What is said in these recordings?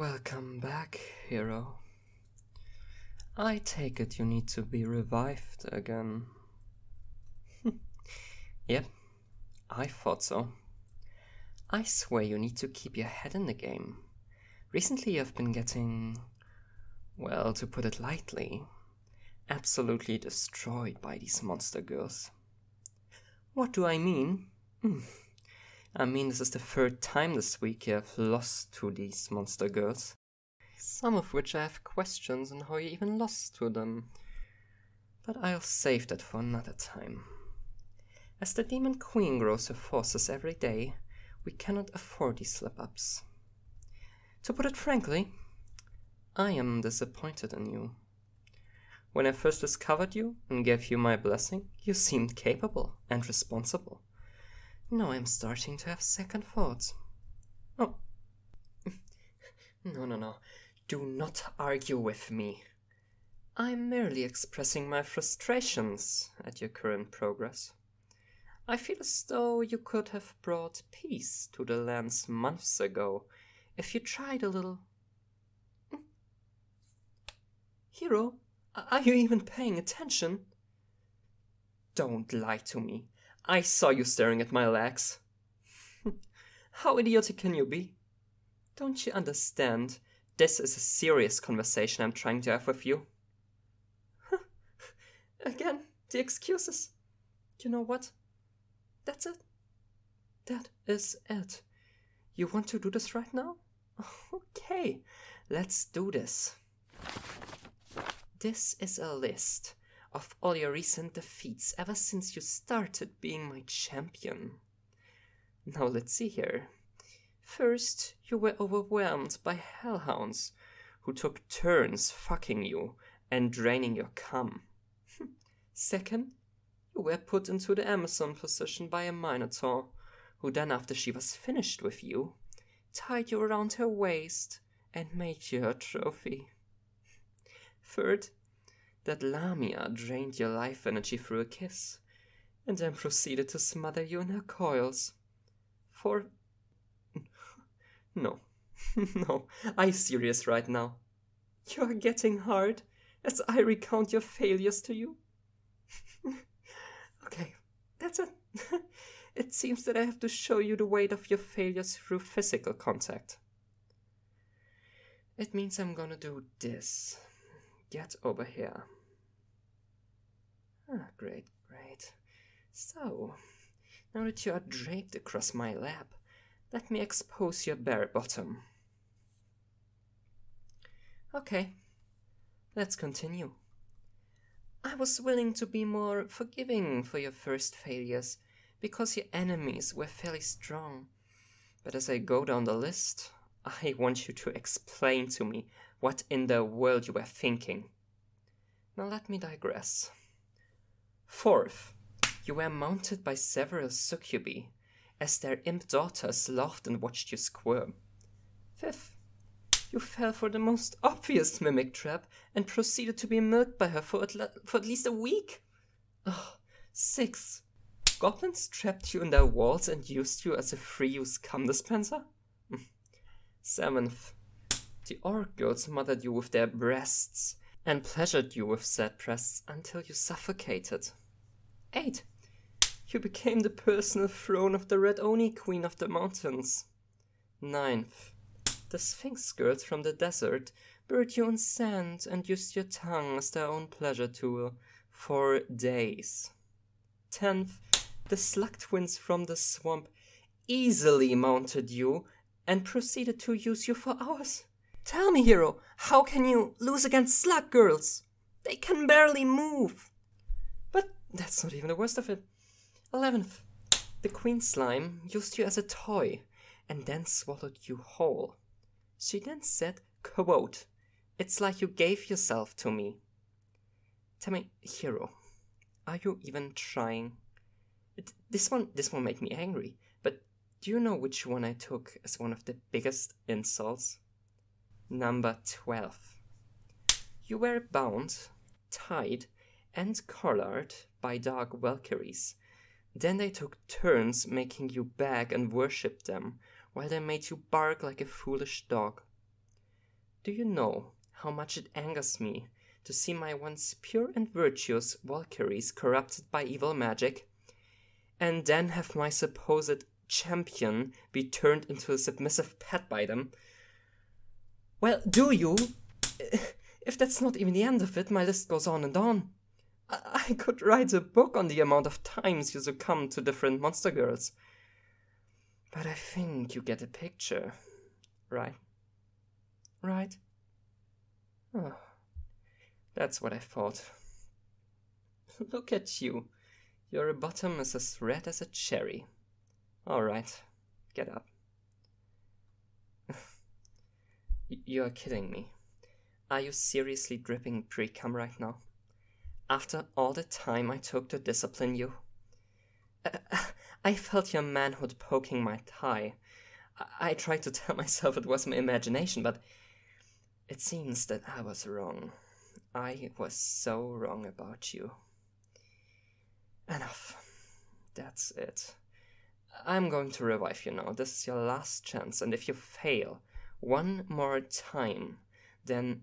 Welcome back, hero. I take it you need to be revived again. Yep, I thought so. I swear you need to keep your head in the game. Recently you've been getting, well, to put it lightly, absolutely destroyed by these monster girls. What do I mean? I mean, this is the third time this week you have lost to these monster girls. Some of which I have questions on how you even lost to them. But I'll save that for another time. As the Demon Queen grows her forces every day, we cannot afford these slip-ups. To put it frankly, I am disappointed in you. When I first discovered you and gave you my blessing, you seemed capable and responsible. Now I'm starting to have second thoughts. Oh. No. Do not argue with me. I'm merely expressing my frustrations at your current progress. I feel as though you could have brought peace to the lands months ago if you tried a little. Hero, are you even paying attention? Don't lie to me. I saw you staring at my legs. How idiotic can you be? Don't you understand? This is a serious conversation I'm trying to have with you. Again, the excuses. You know what? That's it. That is it. You want to do this right now? Okay, let's do this. This is a list of all your recent defeats ever since you started being my champion. Now let's see here. First, you were overwhelmed by hellhounds who took turns fucking you and draining your cum. Second, you were put into the Amazon position by a Minotaur, who then, after she was finished with you, tied you around her waist and made you her trophy. Third, that Lamia drained your life energy through a kiss, and then proceeded to smother you in her coils. Fourth, no, no, I'm serious right now. You are getting hard as I recount your failures to you. Okay, that's it. It seems that I have to show you the weight of your failures through physical contact. It means I'm gonna do this. Get over here. Great. So, now that you are draped across my lap, let me expose your bare bottom. Okay, let's continue. I was willing to be more forgiving for your first failures, because your enemies were fairly strong. But as I go down the list, I want you to explain to me what in the world you were thinking. Now let me digress. Fourth, you were mounted by several succubi, as their imp daughters laughed and watched you squirm. Fifth, you fell for the most obvious mimic trap and proceeded to be milked by her for at least a week. Sixth, goblins trapped you in their walls and used you as a free-use cum dispenser. Seventh, the orc girls mothered you with their breasts and pleasured you with said breasts until you suffocated. 8. You became the personal throne of the Red Oni Queen of the Mountains. 9th. The Sphinx girls from the desert buried you in sand and used your tongue as their own pleasure tool for days. 10th. The Slug twins from the swamp easily mounted you and proceeded to use you for hours. Tell me, hero, how can you lose against slug girls? They can barely move. But that's not even the worst of it. 11th, the Queen Slime used you as a toy and then swallowed you whole. She then said, quote, "It's like you gave yourself to me." Tell me, hero, are you even trying? This one made me angry, but do you know which one I took as one of the biggest insults? Number 12. You were bound, tied, and collared by dark Valkyries. Then they took turns making you beg and worship them, while they made you bark like a foolish dog. Do you know how much it angers me to see my once pure and virtuous Valkyries corrupted by evil magic, and then have my supposed champion be turned into a submissive pet by them? Well, do you? If that's not even the end of it, my list goes on and on. I could write a book on the amount of times you succumb to different monster girls. But I think you get a picture, right? Right? Oh, that's what I thought. Look at you. Your bottom is as red as a cherry. All right, get up. You're kidding me. Are you seriously dripping pre-cum right now? After all the time I took to discipline you? I felt your manhood poking my thigh. I tried to tell myself it was my imagination, but it seems that I was wrong. I was so wrong about you. Enough. That's it. I'm going to revive you now. This is your last chance, and if you fail one more time, then...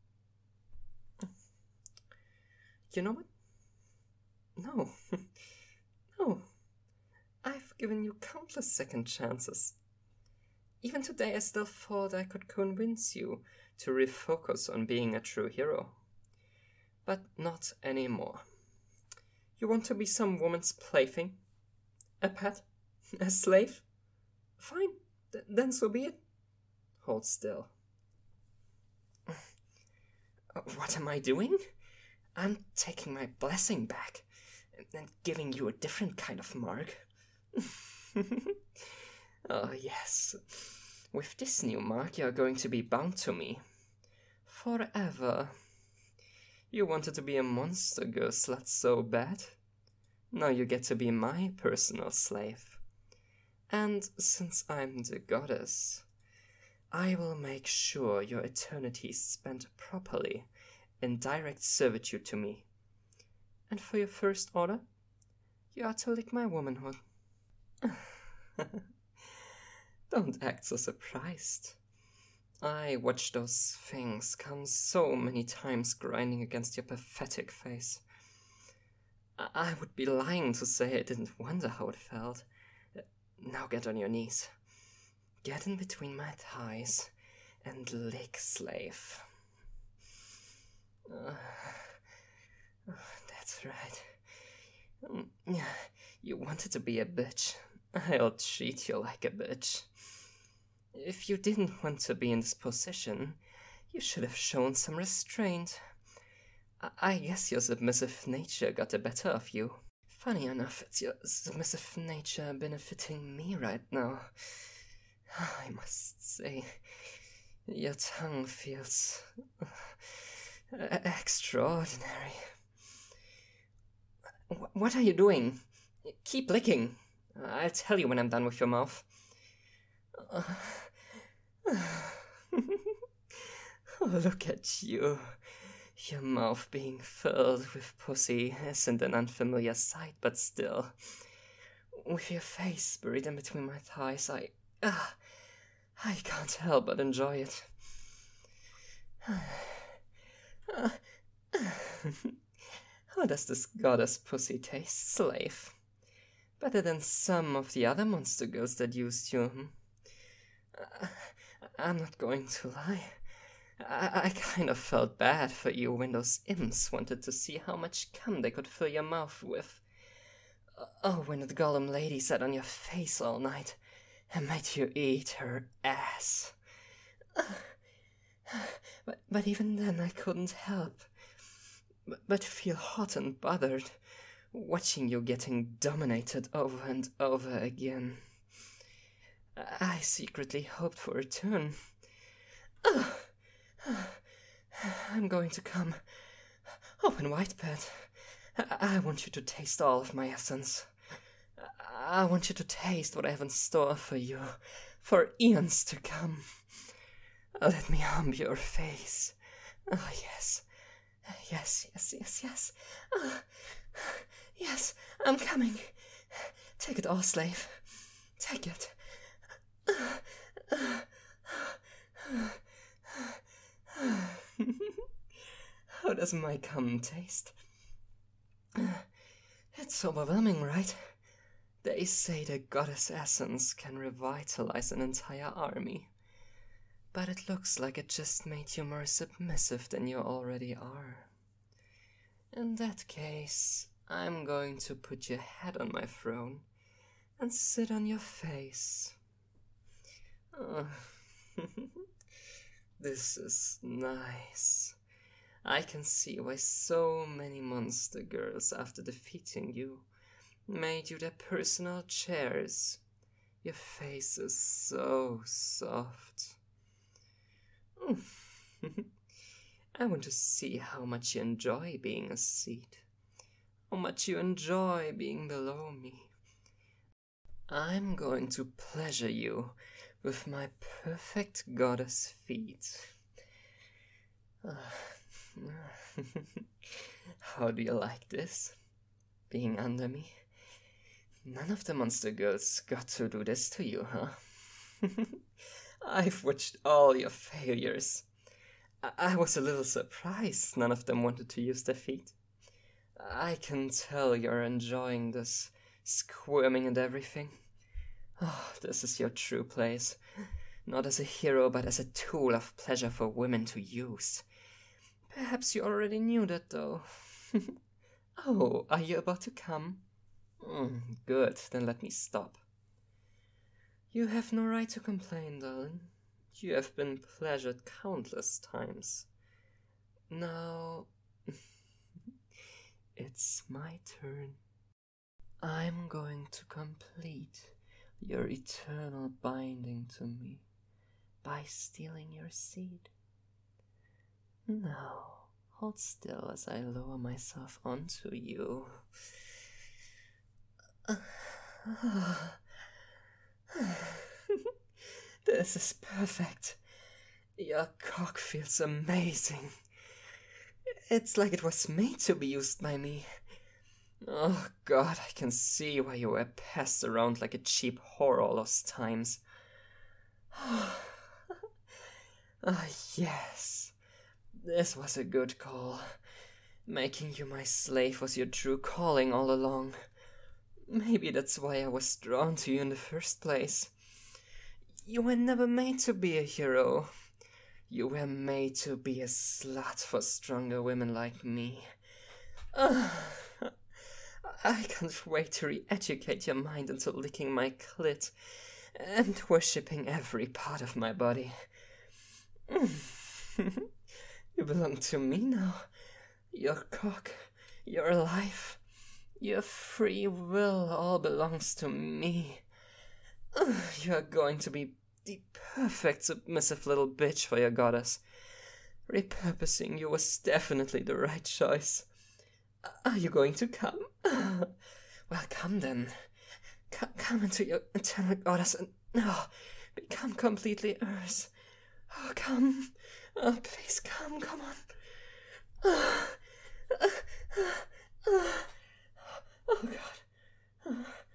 You know what? No. No. I've given you countless second chances. Even today I still thought I could convince you to refocus on being a true hero. But not anymore. You want to be some woman's plaything? A pet? A slave? Fine, then so be it. Hold still. What am I doing? I'm taking my blessing back and giving you a different kind of mark. Oh, yes. With this new mark, you're going to be bound to me. Forever. You wanted to be a monster girl slut so bad. Now you get to be my personal slave. And since I'm the goddess, I will make sure your eternity is spent properly in direct servitude to me. And for your first order, you are to lick my womanhood. Don't act so surprised. I watched those things come so many times grinding against your pathetic face. I would be lying to say I didn't wonder how it felt. Now get on your knees. Get in between my thighs and lick, slave. That's right. You wanted to be a bitch. I'll treat you like a bitch. If you didn't want to be in this position, you should have shown some restraint. I guess your submissive nature got the better of you. Funny enough, it's your submissive nature benefiting me right now. I must say, your tongue feels extraordinary. What are you doing? Keep licking. I'll tell you when I'm done with your mouth. Oh, look at you. Your mouth being filled with pussy isn't an unfamiliar sight, but still. With your face buried in between my thighs, I can't help but enjoy it. How does this goddess pussy taste, slave? Better than some of the other monster girls that used you. I'm not going to lie. I kind of felt bad for you when those imps wanted to see how much cum they could fill your mouth with. Oh, when the golem lady sat on your face all night and made you eat her ass. But even then I couldn't help but feel hot and bothered, watching you getting dominated over and over again. I secretly hoped for a turn. I'm going to come. Open wide, pet. I want you to taste all of my essence. I want you to taste what I have in store for you for eons to come. Let me hump your face. Oh, yes. Yes. Yes, I'm coming. Take it all, slave. Take it. How does my cum taste? It's overwhelming, right? They say the goddess essence can revitalize an entire army. But it looks like it just made you more submissive than you already are. In that case, I'm going to put your head on my throne and sit on your face. Oh. This is nice. I can see why so many monster girls, after defeating you, made you their personal chairs. Your face is so soft. I want to see how much you enjoy being a seed. How much you enjoy being below me. I'm going to pleasure you with my perfect goddess feet. How do you like this? Being under me? None of the monster girls got to do this to you, huh? I've watched all your failures. I was a little surprised none of them wanted to use their feet. I can tell you're enjoying this, squirming and everything. Oh, this is your true place. Not as a hero, but as a tool of pleasure for women to use. Perhaps you already knew that, though. Oh, are you about to come? Good, then let me stop. You have no right to complain, darling. You have been pleasured countless times. Now, it's my turn. I'm going to complete your eternal binding to me by stealing your seed. Now, hold still as I lower myself onto you. This is perfect. Your cock feels amazing. It's like it was made to be used by me. Oh God, I can see why you were passed around like a cheap whore all those times. Yes. This was a good call. Making you my slave was your true calling all along. Maybe that's why I was drawn to you in the first place. You were never made to be a hero. You were made to be a slut for stronger women like me. I can't wait to re-educate your mind into licking my clit and worshipping every part of my body. You belong to me now. Your cock, your life, your free will all belongs to me. You are going to be the perfect submissive little bitch for your goddess. Repurposing you was definitely the right choice. Are you going to come? Well, come then. Come into your eternal goddess and become completely hers. Oh, come. Oh, please come on. Oh, God.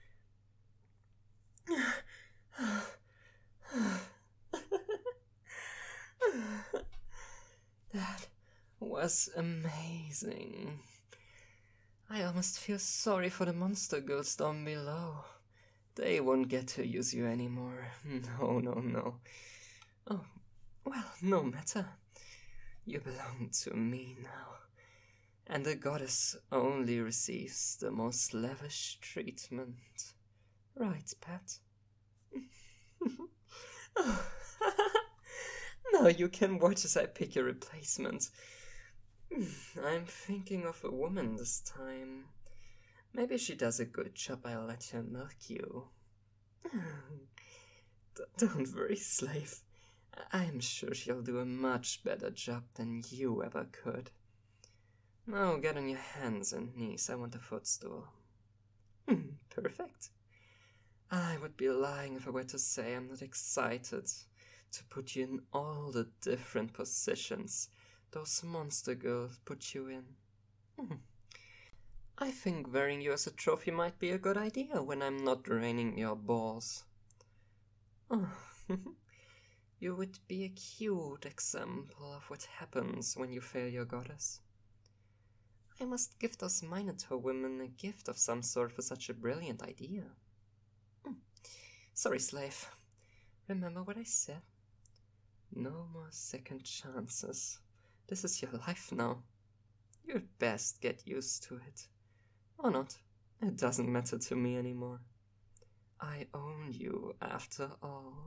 That was amazing. I almost feel sorry for the monster girls down below. They won't get to use you anymore. No. Oh, well, no matter. You belong to me now. And the goddess only receives the most lavish treatment. Right, Pat? Oh. Now you can watch as I pick your replacement. I'm thinking of a woman this time. Maybe she does a good job, I'll let her milk you. Don't worry, slave. I'm sure she'll do a much better job than you ever could. Now get on your hands and knees, I want a footstool. Perfect. I would be lying if I were to say I'm not excited to put you in all the different positions those monster girls put you in. I think wearing you as a trophy might be a good idea when I'm not draining your balls. Oh, You would be a cute example of what happens when you fail your goddess. I must give those Minotaur women a gift of some sort for such a brilliant idea. Sorry, slave. Remember what I said? No more second chances. This is your life now. You'd best get used to it. Or not. It doesn't matter to me anymore. I own you after all.